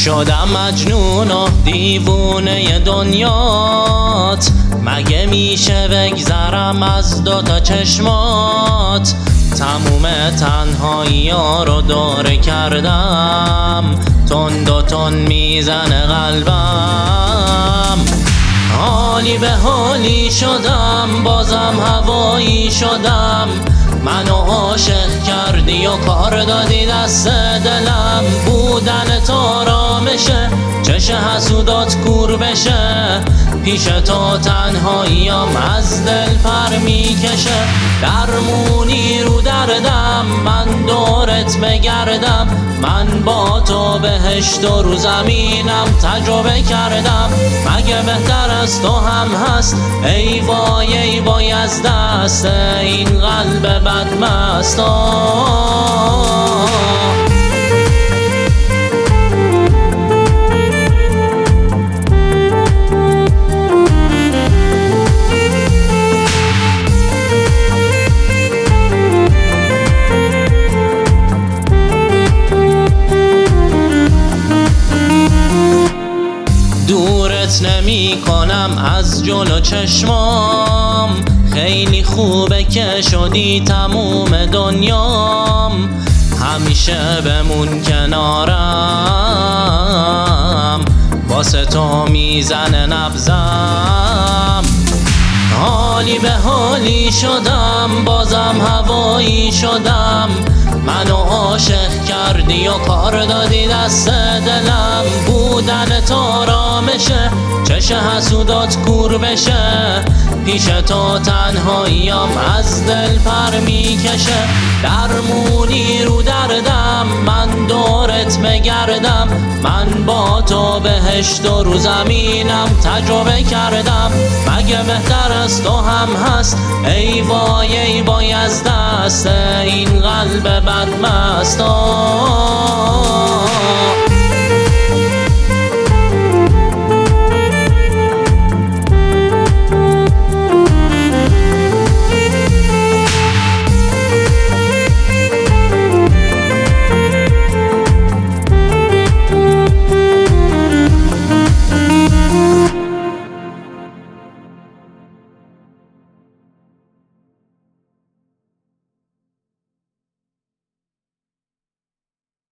شدم مجنون و دیوونه دنیات، مگه میشه بگذرم از دوتا چشمات؟ تموم تنهایی ها رو دوره کردم، تند و تند میزنه قلبم. حالی به حالی شدم، بازم هوایی شدم. منو عاشق کردی و کار دادی دست دلم. بودن تو آرامشه، چش حسودات کور بشه. پیش تو تنهاییم از دل پر میکشه. درمونی رو دردم، من دورت بگردم. من با تو بهشت و رو زمینم تجربه کردم. مگه بهتر از تو هم هست؟ ای وای ای وای از دست این قلب بدمست. دورت نمی کنم از جلو چشمام، خیلی خوبه که شدی تموم دنیام. همیشه بمون کنارم، واسه تو میزنه نبضم. حالی به حالی شدم، بازم هوایی شدم. منو عاشق کردی و کار دادی دست دلم. بودن تو آرامشه، چش حسودات کور بشه. پیش تو تنهاییم از دل پر میکشه. درمونی رو دردم، من دورت بگردم. من با تو بهشت و رو زمینم تجربه کردم. مگه بهتر از تو هم هست؟ ای وای ای وای از دست این قلب بدمست.